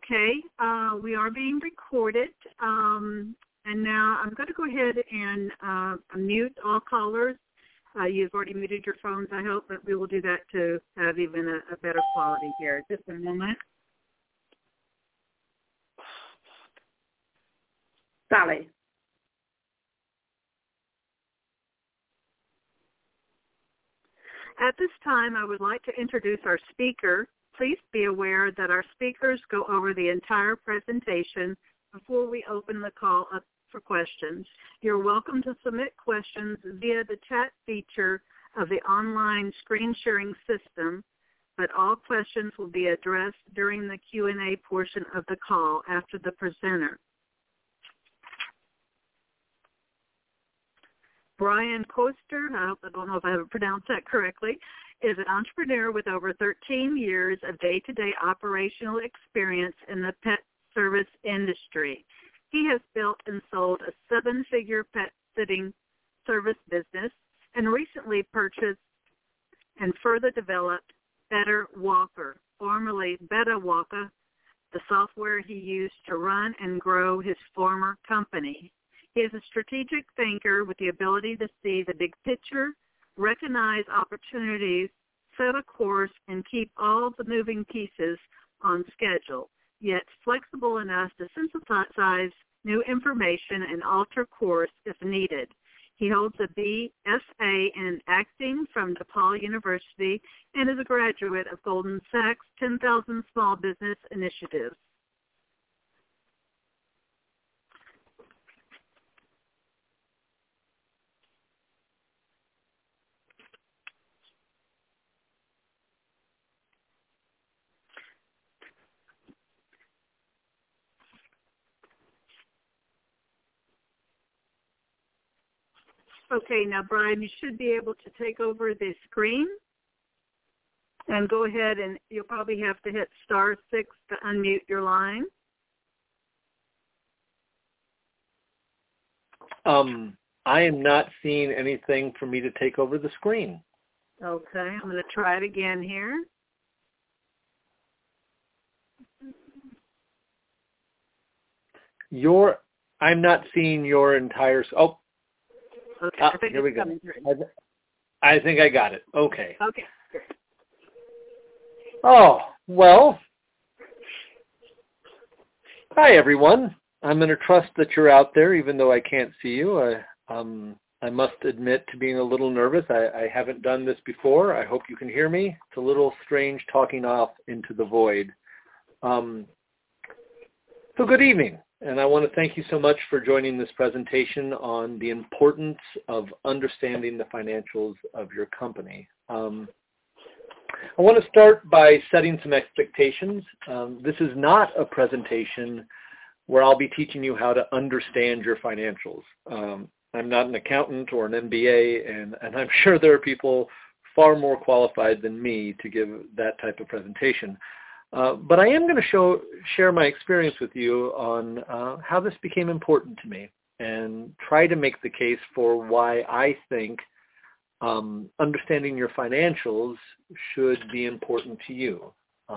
Okay, we are being recorded, and now I'm going to go ahead and mute all callers. You've already muted your phones, I hope, but we will do that to have even a better quality here. Just a moment. Sally. At this time, I would like to introduce our speaker. Please be aware that our speakers go over the entire presentation before we open the call up for questions. You're welcome to submit questions via the chat feature of the online screen sharing system, but all questions will be addressed during the Q&A portion of the call after the presenter. Brian Koester, I don't know if I pronounced that correctly, is an entrepreneur with over 13 years of day-to-day operational experience in the pet service industry. He has built and sold a 7-figure pet sitting service business and recently purchased and further developed Better Walker, formerly Beta Walker, the software he used to run and grow his former company. He is a strategic thinker with the ability to see the big picture, recognize opportunities, set a course, and keep all the moving pieces on schedule, yet flexible enough to synthesize new information and alter course if needed. He holds a BSA in acting from DePaul University and is a graduate of Goldman Sachs 10,000 Small Business Initiatives. Okay, now, Brian, you should be able to take over the screen and go ahead, and you'll probably have to hit *6 to unmute your line. I am not seeing anything for me to take over the screen. Okay, I'm going to try it again here. I'm not seeing your entire... Oh. Okay, here we go. I think I got it. Okay. Okay. Oh, well. Hi, everyone. I'm going to trust that you're out there, even though I can't see you. I must admit to being a little nervous. I haven't done this before. I hope you can hear me. It's a little strange talking off into the void. So good evening. And I want to thank you so much for joining this presentation on the importance of understanding the financials of your company. I want to start by setting some expectations. This is not a presentation where I'll be teaching you how to understand your financials. I'm not an accountant or an MBA, and I'm sure there are people far more qualified than me to give that type of presentation. But I am going to share my experience with you on how this became important to me and try to make the case for why I think understanding your financials should be important to you.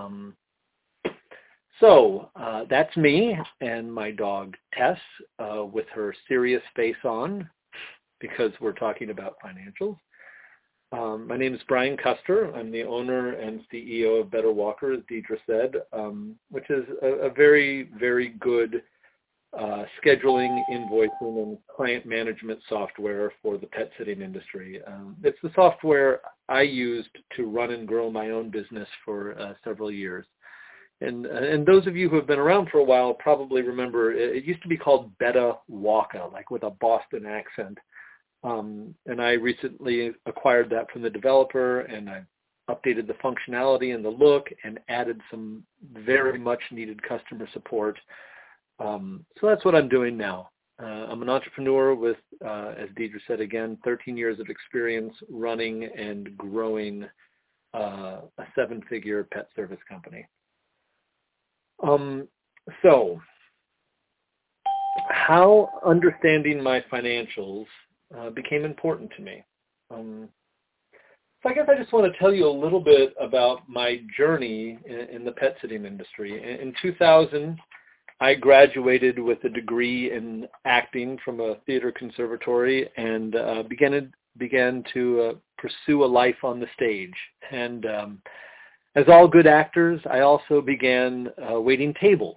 So that's me and my dog Tess with her serious face on because we're talking about financials. My name is Brian Koester. I'm the owner and CEO of Better Walker, as Deidre said, which is a very, very good scheduling, invoicing, and client management software for the pet sitting industry. It's the software I used to run and grow my own business for several years. And those of you who have been around for a while probably remember it used to be called Beta Walker, like with a Boston accent. And I recently acquired that from the developer, and I updated the functionality and the look and added some very much needed customer support. So that's what I'm doing now. I'm an entrepreneur with, as Deidre said again, 13 years of experience running and growing a 7-figure pet service company. So how understanding my financials became important to me. So I guess I just want to tell you a little bit about my journey in the pet sitting industry. In 2000, I graduated with a degree in acting from a theater conservatory and began to pursue a life on the stage. And as all good actors, I also began waiting tables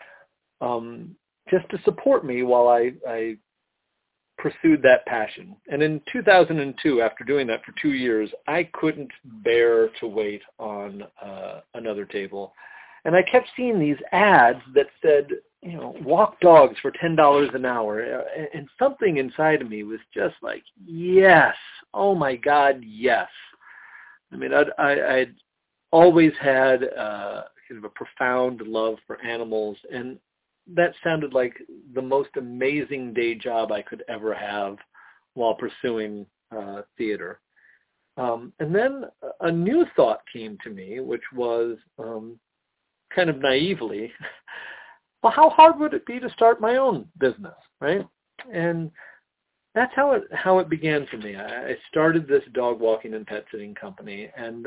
just to support me while I pursued that passion. And in 2002, after doing that for 2 years, I couldn't bear to wait on another table. And I kept seeing these ads that said, you know, walk dogs for $10 an hour. And something inside of me was just like, yes, oh my God, yes. I mean, I'd always had kind of a profound love for animals, and that sounded like the most amazing day job I could ever have while pursuing theater. And then a new thought came to me, which was kind of naively, well, how hard would it be to start my own business, right? And that's how it began for me. I started this dog walking and pet sitting company, and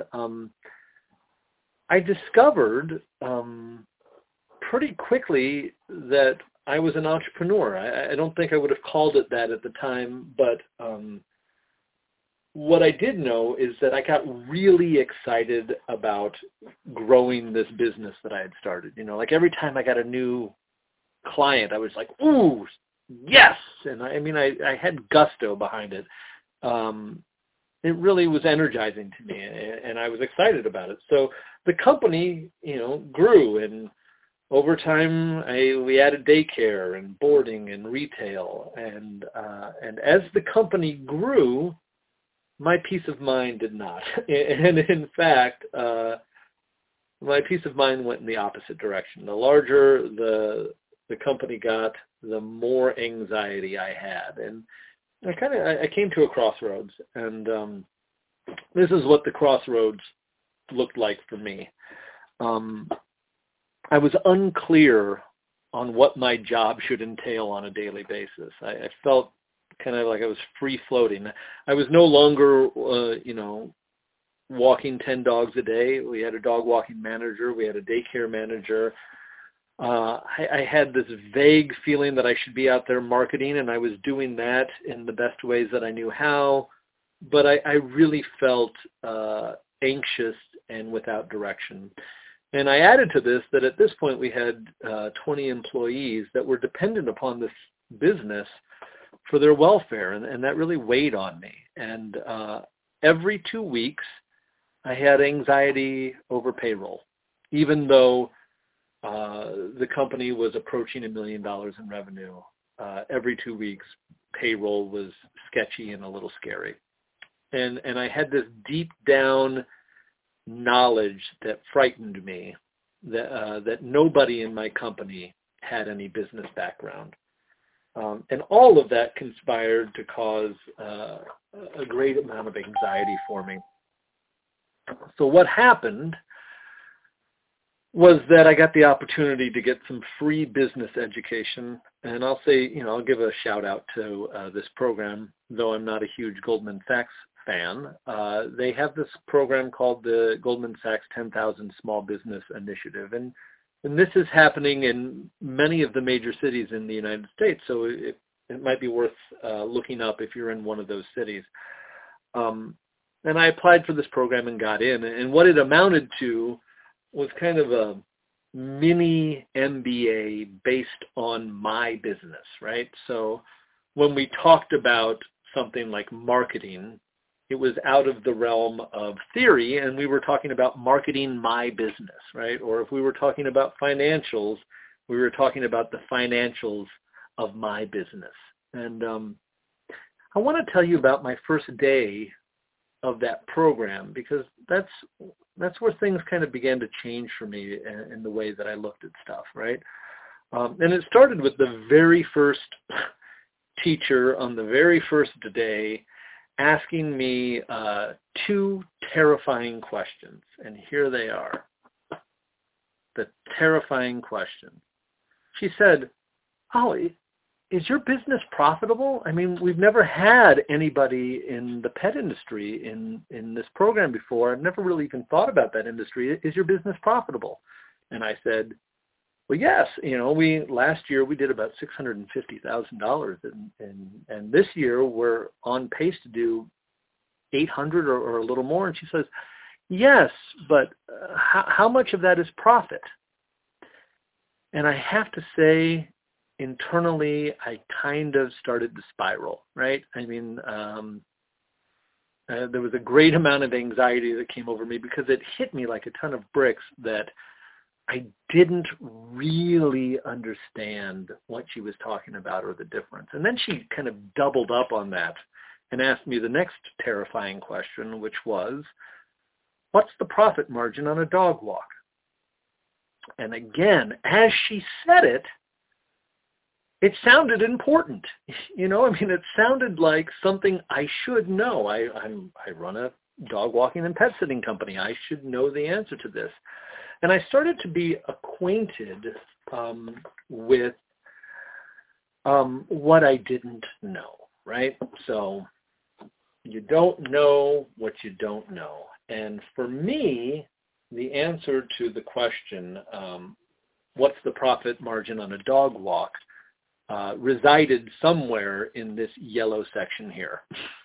I discovered pretty quickly that I was an entrepreneur. I don't think I would have called it that at the time, but what I did know is that I got really excited about growing this business that I had started. You know, like every time I got a new client, I was like, ooh, yes! And I mean, I had gusto behind it. It really was energizing to me, and I was excited about it. So the company, you know, grew, and over time, we added daycare and boarding and retail, and as the company grew, my peace of mind did not. And in fact, my peace of mind went in the opposite direction. The larger the company got, the more anxiety I had, and I came to a crossroads, and this is what the crossroads looked like for me. I was unclear on what my job should entail on a daily basis. I felt kind of like I was free floating. I was no longer, walking 10 dogs a day. We had a dog walking manager. We had a daycare manager. I had this vague feeling that I should be out there marketing, and I was doing that in the best ways that I knew how. But I really felt anxious and without direction. And I added to this that at this point we had 20 employees that were dependent upon this business for their welfare, and that really weighed on me. And every 2 weeks I had anxiety over payroll, even though the company was approaching $1 million in revenue. Every 2 weeks payroll was sketchy and a little scary. And I had this deep down knowledge that frightened me, that nobody in my company had any business background. And all of that conspired to cause a great amount of anxiety for me. So what happened was that I got the opportunity to get some free business education. And I'll say, I'll give a shout out to this program, though I'm not a huge Goldman Sachs fan. They have this program called the Goldman Sachs 10,000 Small Business Initiative. And this is happening in many of the major cities in the United States. So it might be worth looking up if you're in one of those cities. And I applied for this program and got in. And what it amounted to was kind of a mini MBA based on my business, right? So when we talked about something like marketing, it was out of the realm of theory, and we were talking about marketing my business, right? Or if we were talking about financials, we were talking about the financials of my business. And I want to tell you about my first day of that program, because that's where things kind of began to change for me in the way that I looked at stuff, right? And it started with the very first teacher on the very first day asking me 2 terrifying questions. And here they are. The terrifying question. She said, "Oh, is your business profitable? I mean, we've never had anybody in the pet industry in this program before. I've never really even thought about that industry. Is your business profitable? And I said, well, yes. Last year we did about $650,000, and this year we're on pace to do 800 or a little more. And she says, yes, but how much of that is profit? And I have to say, internally, I kind of started to spiral, right? I mean, there was a great amount of anxiety that came over me because it hit me like a ton of bricks that I didn't really understand what she was talking about or the difference. And then she kind of doubled up on that and asked me the next terrifying question, which was, what's the profit margin on a dog walk? And again, as she said it, it sounded important. It sounded like something I should know. I run a dog walking and pet sitting company. I should know the answer to this. And I started to be acquainted with what I didn't know, right? So you don't know what you don't know. And for me, the answer to the question, what's the profit margin on a dog walk, resided somewhere in this yellow section here.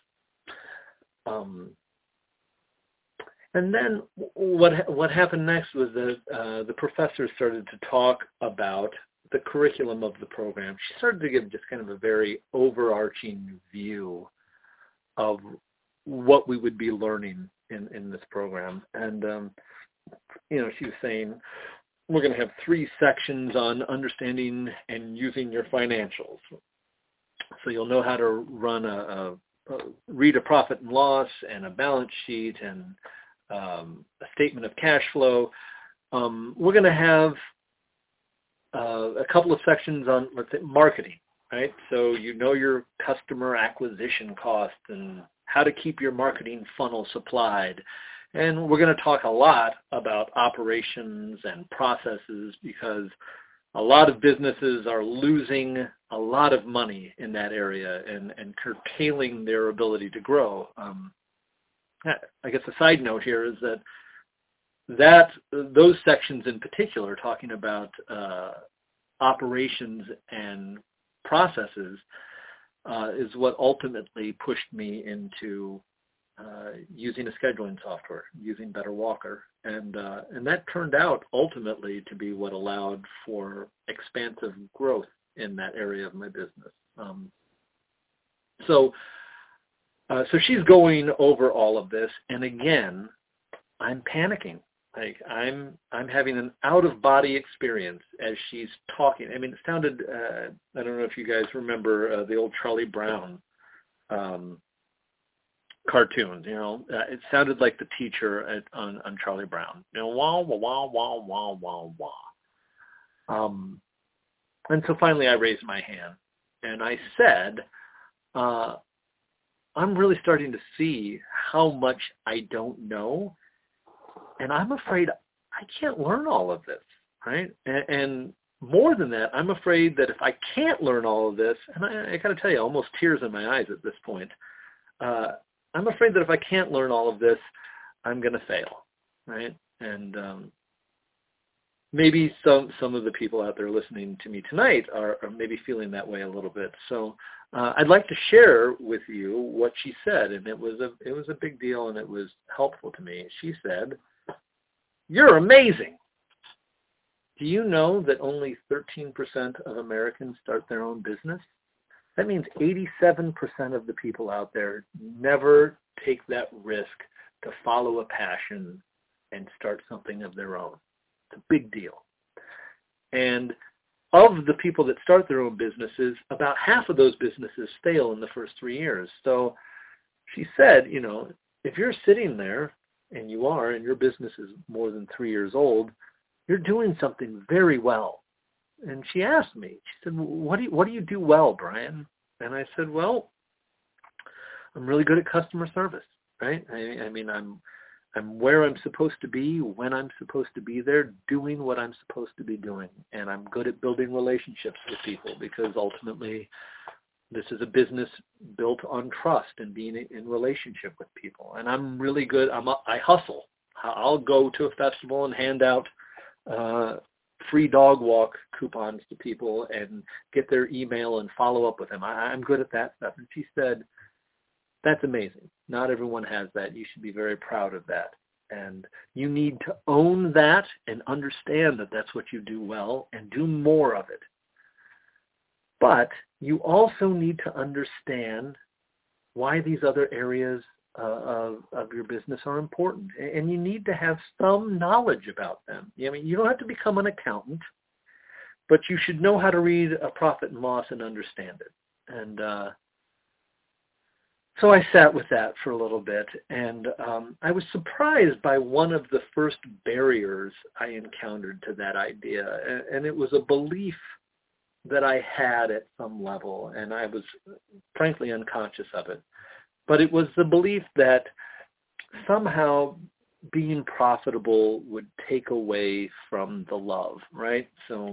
And then what happened next was that the professor started to talk about the curriculum of the program. She started to give just kind of a very overarching view of what we would be learning in this program. And, she was saying, we're going to have 3 sections on understanding and using your financials. So you'll know how to run read a profit and loss and a balance sheet and a statement of cash flow. We're going to have a couple of sections on, let's say, marketing, right? So your customer acquisition cost and how to keep your marketing funnel supplied. And we're going to talk a lot about operations and processes because a lot of businesses are losing a lot of money in that area and curtailing their ability to grow. I guess a side note here is that those sections in particular, talking about operations and processes, is what ultimately pushed me into using a scheduling software, using Better Walker, and that turned out ultimately to be what allowed for expansive growth in that area of my business. So she's going over all of this, and again, I'm panicking. Like I'm having an out-of-body experience as she's talking. I mean, it sounded. I don't know if you guys remember the old Charlie Brown cartoons. It sounded like the teacher on Charlie Brown. Wah wah wah wah wah wah wah. And so finally, I raised my hand and I said, "I'm really starting to see how much I don't know, and I'm afraid I can't learn all of this, right? And more than that, I'm afraid that if I can't learn all of this, and I got to tell you, almost tears in my eyes at this point. I'm afraid that if I can't learn all of this, I'm going to fail, right? And maybe some of the people out there listening to me tonight are maybe feeling that way a little bit. So I'd like to share with you what she said, and it was a big deal, and it was helpful to me. She said, "You're amazing. Do you know that only 13% of Americans start their own business? That means 87% of the people out there never take that risk to follow a passion and start something of their own. It's a big deal. And of the people that start their own businesses, about half of those businesses fail in the first 3 years." So she said, if you're sitting there, and you are, and your business is more than 3 years old, you're doing something very well. And she asked me, she said, what do you do well, Brian? And I said, well, I'm really good at customer service, right? I mean, I'm where I'm supposed to be, when I'm supposed to be there, doing what I'm supposed to be doing. And I'm good at building relationships with people because ultimately this is a business built on trust and being in relationship with people. And I'm really good. I hustle. I'll go to a festival and hand out free dog walk coupons to people and get their email and follow up with them. I'm good at that stuff. And she said, that's amazing. Not everyone has that. You should be very proud of that. And you need to own that and understand that that's what you do well and do more of it. But you also need to understand why these other areas of your business are important. And you need to have some knowledge about them. I mean, you don't have to become an accountant, but you should know how to read a profit and loss and understand it. And so I sat with that for a little bit, and I was surprised by one of the first barriers I encountered to that idea, and it was a belief that I had at some level, and I was frankly unconscious of it. But it was the belief that somehow being profitable would take away from the love, right? So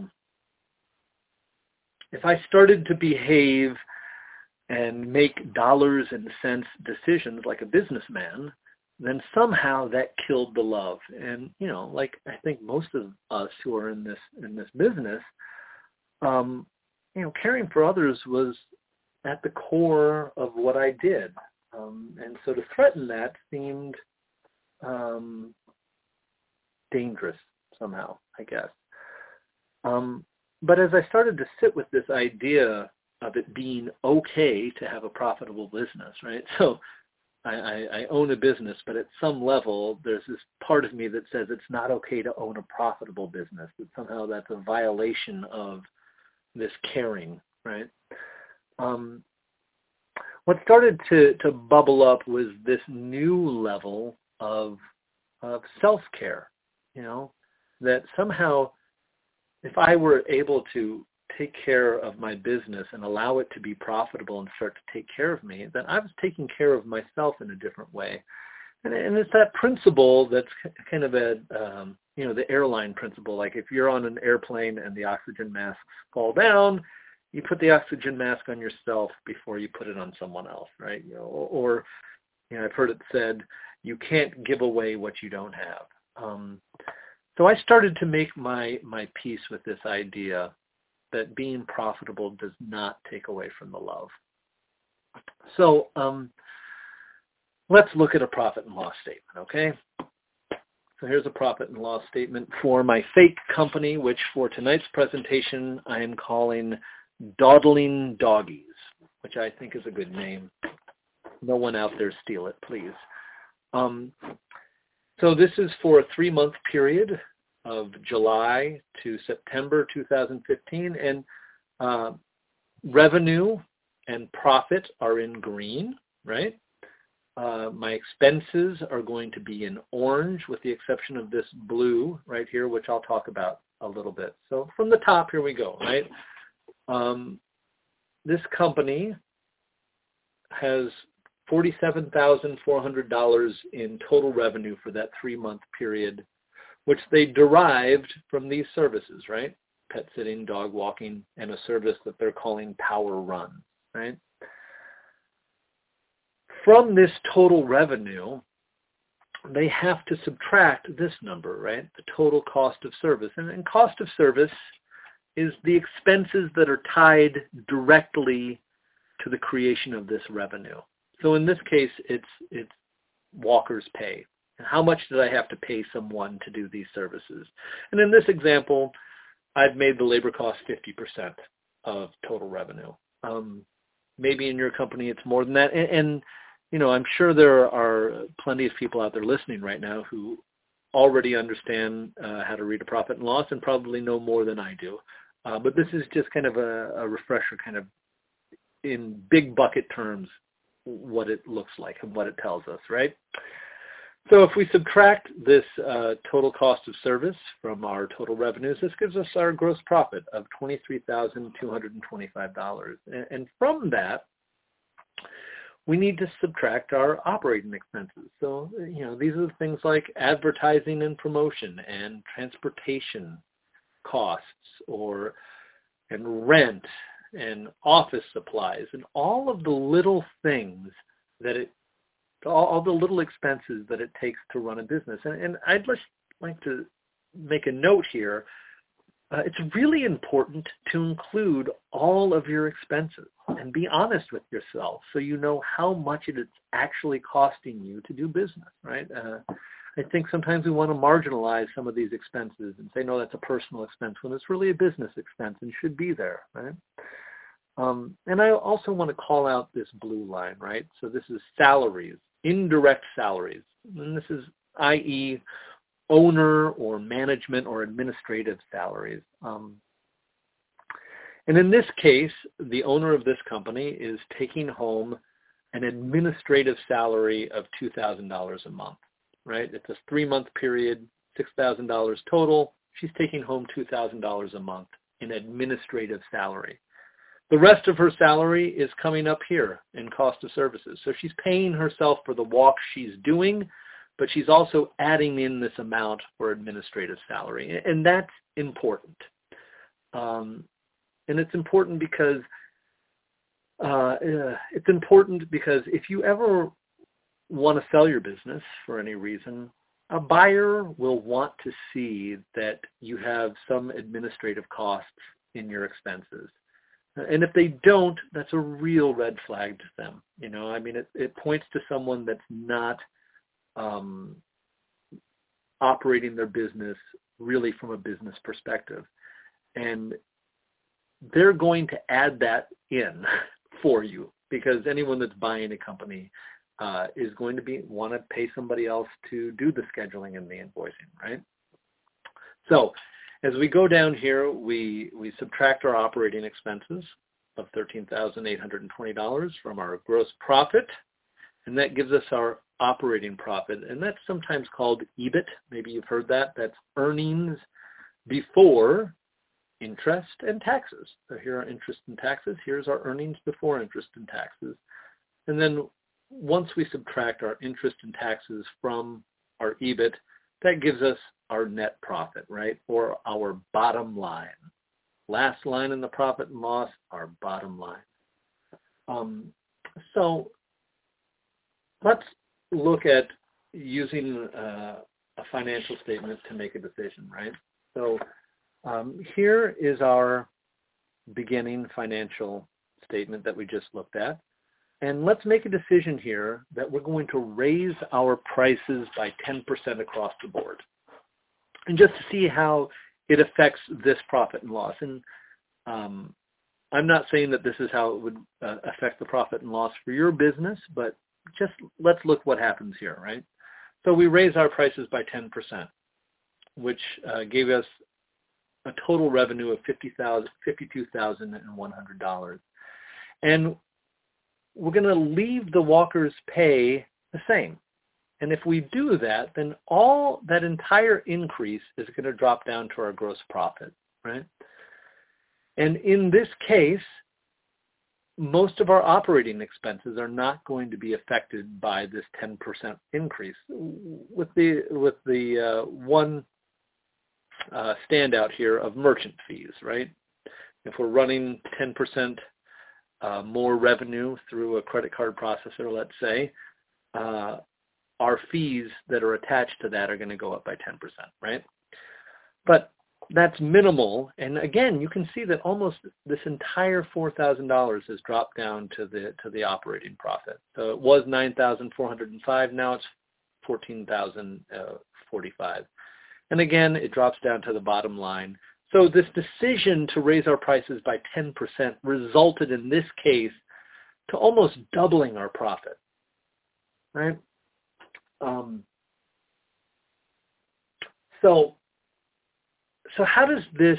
if I started to behave and make dollars and cents decisions like a businessman, then somehow that killed the love. And, you know, like I think most of us who are in this business, you know, caring for others was at the core of what I did. And so to threaten that seemed dangerous somehow, I guess. But as I started to sit with this idea of it being okay to have a profitable business, right? So I own a business, but at some level, there's this part of me that says it's not okay to own a profitable business, that somehow that's a violation of this caring, right? What started to bubble up was this new level of self-care, you know, that somehow if I were able to take care of my business and allow it to be profitable and start to take care of me, then I was taking care of myself in a different way. And it's that principle that's kind of a, you know, the airline principle. Like if you're on an airplane and the oxygen masks fall down, you put the oxygen mask on yourself before you put it on someone else, right? You know, or you know, I've heard it said, you can't give away what you don't have. So I started to make my peace with this idea that being profitable does not take away from the love. So let's look at a profit and loss statement, okay? So here's a profit and loss statement for my fake company, which for tonight's presentation I am calling Dawdling Doggies, which I think is a good name. No one out there steal it, please. So this is for a 3-month period of July to September 2015, and revenue and profit are in green, right? My expenses are going to be in orange with the exception of this blue right here, which I'll talk about a little bit. So from the top, here we go, right? This company has $47,400 in total revenue for that 3-month period, which they derived from these services, right? Pet sitting, dog walking, and a service that they're calling Power Run, right? From this total revenue, they have to subtract this number, right? The total cost of service. And cost of service is the expenses that are tied directly to the creation of this revenue. So in this case, it's walkers' pay. How much did I have to pay someone to do these services? And in this example, I've made the labor cost 50% of total revenue. Maybe in your company it's more than that. And you know, I'm sure there are plenty of people out there listening right now who already understand how to read a profit and loss and probably know more than I do. But this is just kind of a refresher, kind of in big bucket terms, what it looks like and what it tells us, right? So if we subtract this total cost of service from our total revenues, this gives us our gross profit of $23,225. And from that, we need to subtract our operating expenses. So, these are the things like advertising and promotion and transportation costs and rent and office supplies and all of the little things all the little expenses that it takes to run a business. And I'd just like to make a note here. It's really important to include all of your expenses and be honest with yourself so you know how much it is actually costing you to do business, right? I think sometimes we want to marginalize some of these expenses and say, no, that's a personal expense when it's really a business expense and should be there, right? And I also want to call out this blue line, right? So this is salaries, indirect salaries. And this is i.e. owner or management or administrative salaries. And in this case, the owner of this company is taking home an administrative salary of $2,000 a month, right? It's a 3-month period, $6,000 total. She's taking home $2,000 a month in administrative salary. The rest of her salary is coming up here in cost of services. So she's paying herself for the walk she's doing, but she's also adding in this amount for administrative salary. And that's important. And it's important because if you ever want to sell your business for any reason, a buyer will want to see that you have some administrative costs in your expenses. And if they don't, that's a real red flag to them. It points to someone that's not operating their business really from a business perspective. And they're going to add that in for you because anyone that's buying a company is going to want to pay somebody else to do the scheduling and the invoicing, right? So as we go down here, we subtract our operating expenses of $13,820 from our gross profit, and that gives us our operating profit, and that's sometimes called EBIT. Maybe you've heard that. That's earnings before interest and taxes. So here are interest and taxes. Here's our earnings before interest and taxes. And then once we subtract our interest and taxes from our EBIT, that gives us our net profit, right? Or our bottom line. Last line in the profit and loss, our bottom line. So let's look at using a financial statement to make a decision, right? So here is our beginning financial statement that we just looked at. And let's make a decision here that we're going to raise our prices by 10% across the board. And just to see how it affects this profit and loss. And I'm not saying that this is how it would affect the profit and loss for your business, but just let's look what happens here, right? So we raise our prices by 10%, which gave us a total revenue of $52,100. And we're going to leave the walkers' pay the same. And if we do that, then all that entire increase is going to drop down to our gross profit, right? And in this case, most of our operating expenses are not going to be affected by this 10% increase, with the one standout here of merchant fees, right? If we're running 10% more revenue through a credit card processor, let's say, our fees that are attached to that are going to go up by 10%, right? But that's minimal. And again, you can see that almost this entire $4,000 has dropped down to the operating profit. So it was $9,405. Now it's $14,045. And again, it drops down to the bottom line. So this decision to raise our prices by 10% resulted in this case to almost doubling our profit, right? So how does this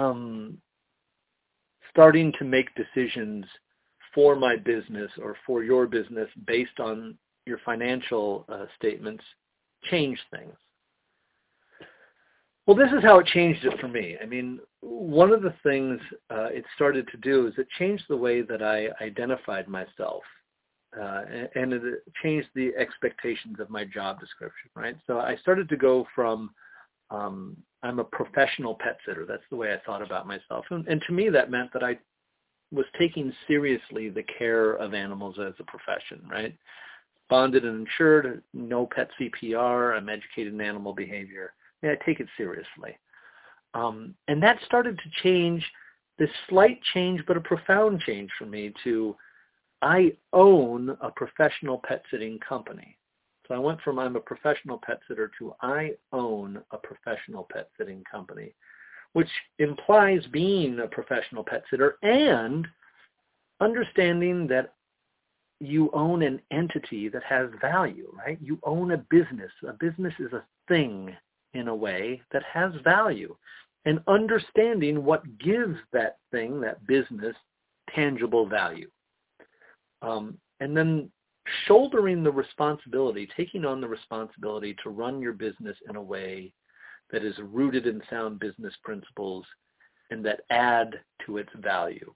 starting to make decisions for my business or for your business based on your financial statements change things? Well, this is how it changed it for me. I mean, one of the things it started to do is it changed the way that I identified myself and it changed the expectations of my job description, right? So I started to go from I'm a professional pet sitter. That's the way I thought about myself. And to me, that meant that I was taking seriously the care of animals as a profession, right? Bonded and insured, no pet CPR, I'm educated in animal behavior. Yeah, I take it seriously. And that started to change, this slight change, but a profound change for me to I own a professional pet sitting company. So I went from I'm a professional pet sitter to I own a professional pet sitting company, which implies being a professional pet sitter and understanding that you own an entity that has value, right? You own a business. A business is a thing in a way that has value. And understanding what gives that thing, that business, tangible value. And then shouldering the responsibility, taking on the responsibility to run your business in a way that is rooted in sound business principles and that add to its value.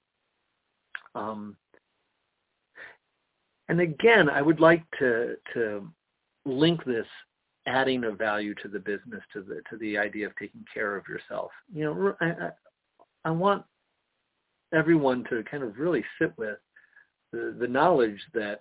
And again, I would like to link this adding of value to the business to the idea of taking care of yourself. You know, I want everyone to kind of really sit with the knowledge that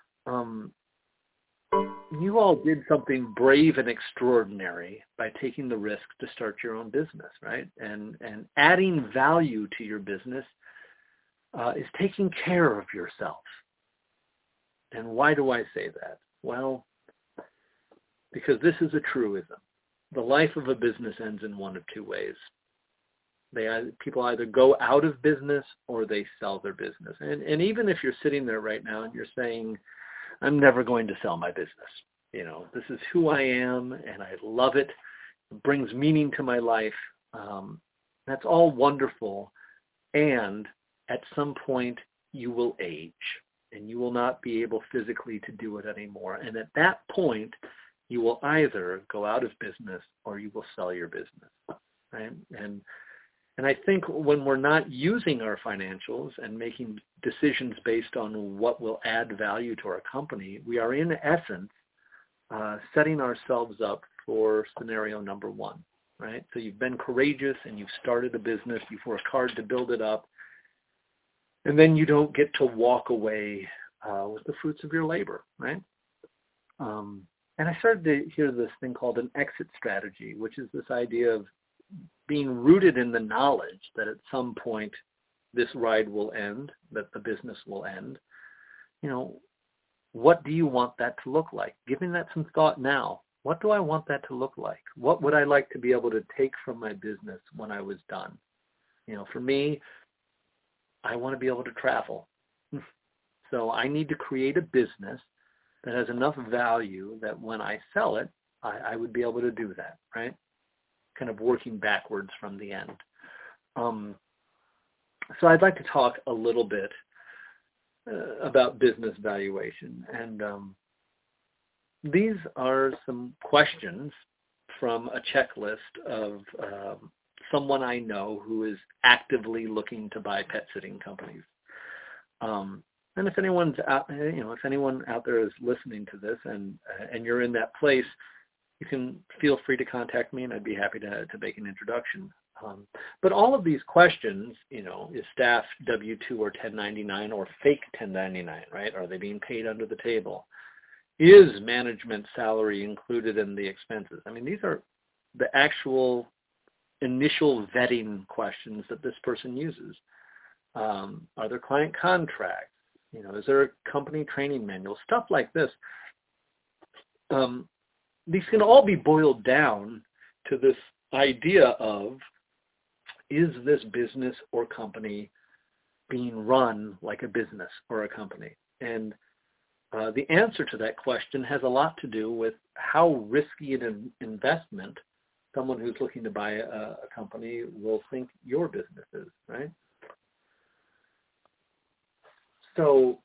you all did something brave and extraordinary by taking the risk to start your own business, right? And adding value to your business is taking care of yourself. And why do I say that? Well, because this is a truism. The life of a business ends in one of two ways. People either go out of business or they sell their business. And even if you're sitting there right now and you're saying, I'm never going to sell my business. You know, this is who I am and I love it. It brings meaning to my life. That's all wonderful. And at some point you will age and you will not be able physically to do it anymore. And at that point, you will either go out of business or you will sell your business, right? And I think when we're not using our financials and making decisions based on what will add value to our company, we are in essence setting ourselves up for scenario number one, right? So you've been courageous and you've started a business, you've worked hard to build it up, and then you don't get to walk away with the fruits of your labor, right? And I started to hear this thing called an exit strategy, which is this idea of being rooted in the knowledge that at some point this ride will end, that the business will end. You know, what do you want that to look like? Giving that some thought now. What do I want that to look like? What would I like to be able to take from my business when I was done? You know, for me, I want to be able to travel. So I need to create a business that has enough value that when I sell it, I would be able to do that, right? Kind of working backwards from the end. So I'd like to talk a little bit about business valuation. And these are some questions from a checklist of someone I know who is actively looking to buy pet sitting companies. And if anyone's out, if anyone out there is listening to this and you're in that place, you can feel free to contact me, and I'd be happy to make an introduction. But all of these questions, is staff W-2 or 1099 or fake 1099, right? Are they being paid under the table? Is management salary included in the expenses? I mean, these are the actual initial vetting questions that this person uses. Are there client contracts? Is there a company training manual? Stuff like this. These can all be boiled down to this idea of, is this business or company being run like a business or a company? And the answer to that question has a lot to do with how risky an investment someone who's looking to buy a company will think your business is, right? So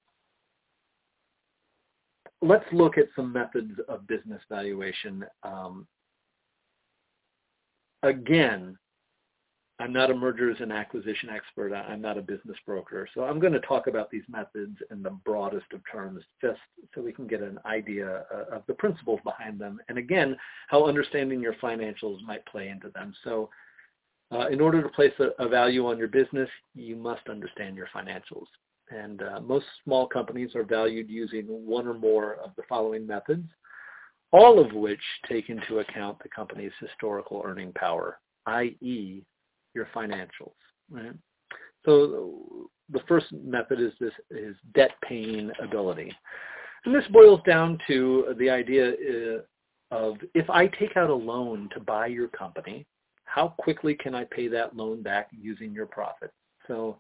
let's look at some methods of business valuation. Again, I'm not a mergers and acquisition expert. I'm not a business broker. So I'm going to talk about these methods in the broadest of terms, just so we can get an idea of the principles behind them. And again, how understanding your financials might play into them. So in order to place a value on your business, you must understand your financials. And most small companies are valued using one or more of the following methods, all of which take into account the company's historical earning power, i.e., your financials. Right? So the first method is debt paying ability. And this boils down to the idea of, if I take out a loan to buy your company, how quickly can I pay that loan back using your profit? So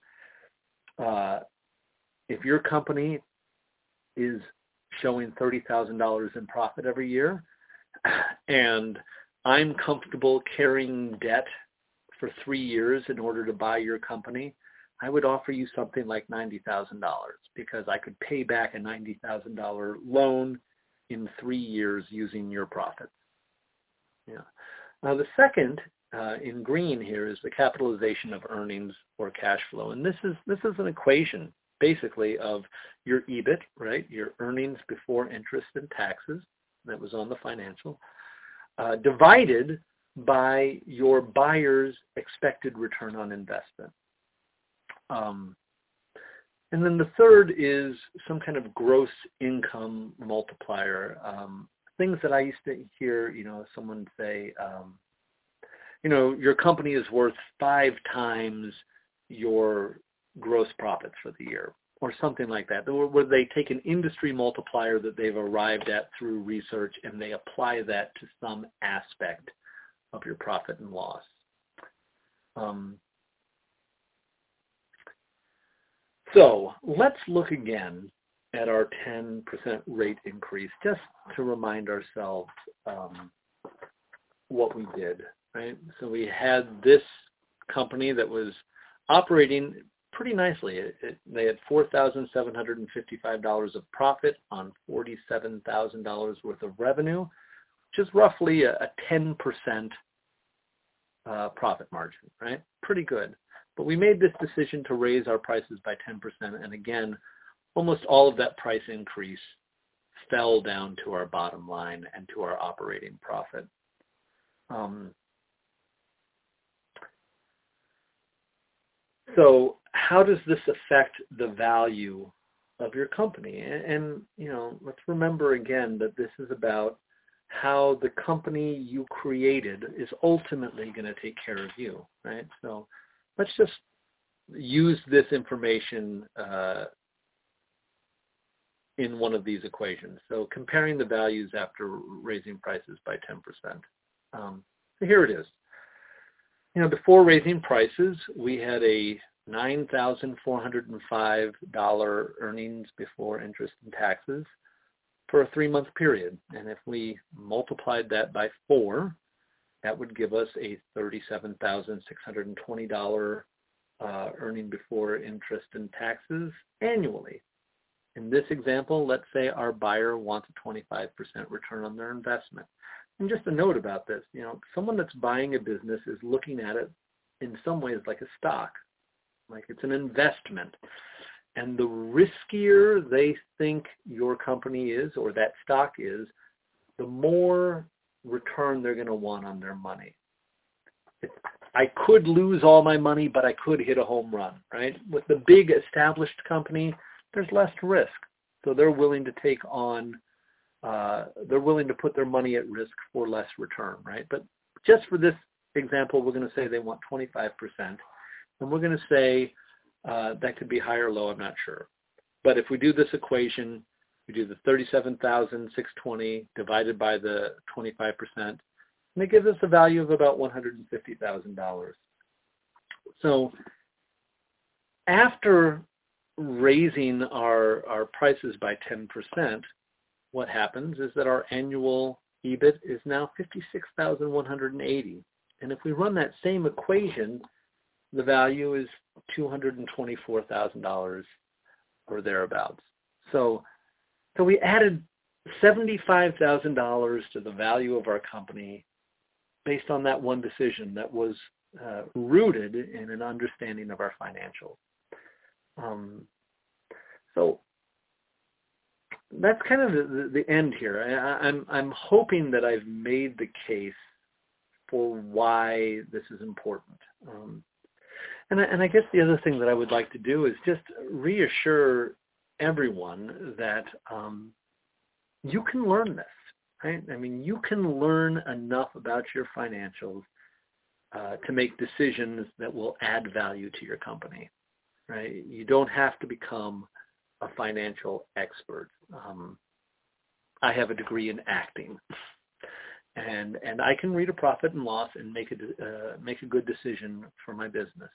if your company is showing $30,000 in profit every year, and I'm comfortable carrying debt for 3 years in order to buy your company, I would offer you something like $90,000, because I could pay back a $90,000 loan in 3 years using your profits. Yeah. Now the second in green here is the capitalization of earnings or cash flow, and this is an equation basically of your EBIT, right? Your earnings before interest and taxes, that was on the financial, divided by your buyer's expected return on investment. And then the third is some kind of gross income multiplier. Things that I used to hear, someone say, your company is worth 5 times your gross profits for the year, or something like that, where they take an industry multiplier that they've arrived at through research and they apply that to some aspect of your profit and loss. So let's look again at our 10% rate increase, just to remind ourselves what we did, right? So we had this company that was operating pretty nicely. They had $4,755 of profit on $47,000 worth of revenue, which is roughly a 10% profit margin, right? Pretty good. But we made this decision to raise our prices by 10%, and again, almost all of that price increase fell down to our bottom line and to our operating profit. So how does this affect the value of your company? And let's remember again that this is about how the company you created is ultimately going to take care of you, right? So let's just use this information in one of these equations. So comparing the values after raising prices by 10%. So here it is. Before raising prices, we had a $9,405 earnings before interest and taxes for a 3-month period. And if we multiplied that by 4, that would give us a $37,620 earning before interest and taxes annually. In this example, let's say our buyer wants a 25% return on their investment. And just a note about this, someone that's buying a business is looking at it in some ways like a stock, like it's an investment. And the riskier they think your company is or that stock is, the more return they're going to want on their money. I could lose all my money, but I could hit a home run, right? With the big established company, there's less risk. So they're willing to take on, they're willing to put their money at risk for less return, right? But just for this example, we're going to say they want 25%. And we're going to say that could be high or low, I'm not sure. But if we do this equation, we do the $37,620 divided by the 25%, and it gives us a value of about $150,000. So after raising our prices by 10%, what happens is that our annual EBIT is now $56,180. And if we run that same equation, the value is $224,000 or thereabouts. So we added $75,000 to the value of our company based on that one decision that was rooted in an understanding of our financials. So that's kind of the end here. I'm hoping that I've made the case for why this is important. And I guess the other thing that I would like to do is just reassure everyone that you can learn this, right? I mean, you can learn enough about your financials to make decisions that will add value to your company, right? You don't have to become a financial expert. I have a degree in acting, and I can read a profit and loss and make a good decision for my business.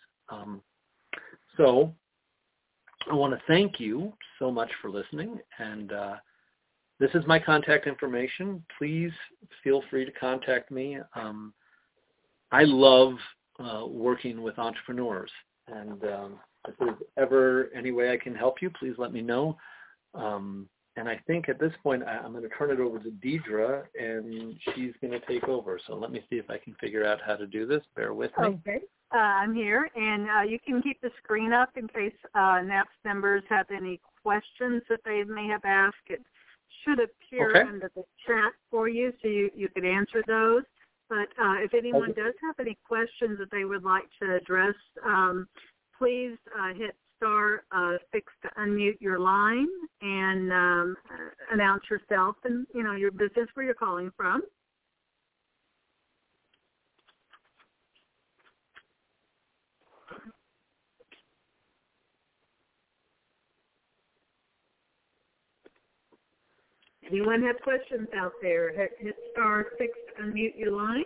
So I want to thank you so much for listening, and this is my contact information. Please feel free to contact me. I love working with entrepreneurs, and if there's ever any way I can help you, please let me know. And I think at this point, I'm going to turn it over to Deidre, and she's going to take over. So let me see if I can figure out how to do this. Bear with me. Okay. I'm here, and you can keep the screen up in case NAPS members have any questions that they may have asked. It should appear under the chat for you, so you could answer those. But if anyone does have any questions that they would like to address, please hit star 6 to unmute your line and announce yourself and your business where you're calling from. Anyone have questions out there? Hit star 6 to unmute your line.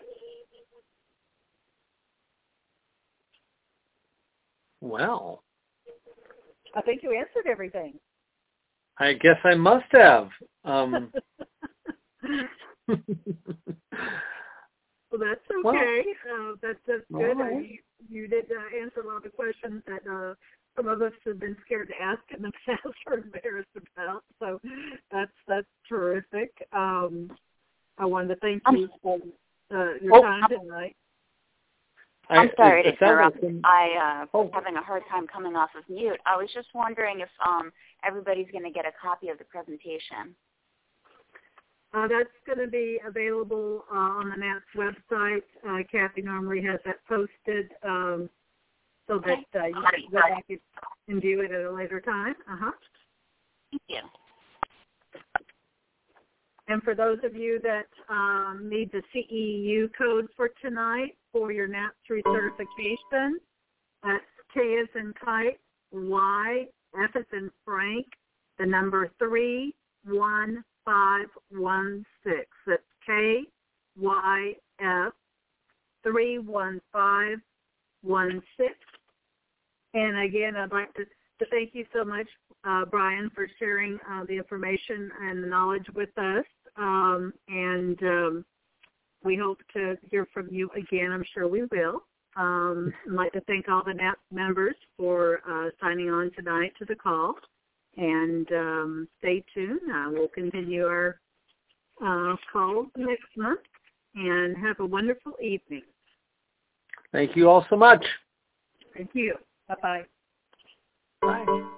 Well, I think you answered everything. I guess I must have. Well, that's okay. That's good. Right. You did answer a lot of questions that some of us have been scared to ask in the past or embarrassed about. So that's terrific. I wanted to thank you for your time tonight. I'm sorry to interrupt. I was having a hard time coming off of mute. I was just wondering if everybody's going to get a copy of the presentation. That's going to be available on the NAPS website. Kathy normally has that posted so that you can go back and view it at a later time. Thank you. And for those of you that need the CEU code for tonight for your NAPS recertification, that's K as in kite, Y, F as in Frank, the number 31516. That's K, Y, F, 31516. And again, I'd like to thank you so much, Brian, for sharing the information and the knowledge with us. And we hope to hear from you again. I'm sure we will. I'd like to thank all the NAPS members for signing on tonight to the call. And stay tuned. We'll continue our call next month. And have a wonderful evening. Thank you all so much. Thank you. Bye-bye. Bye.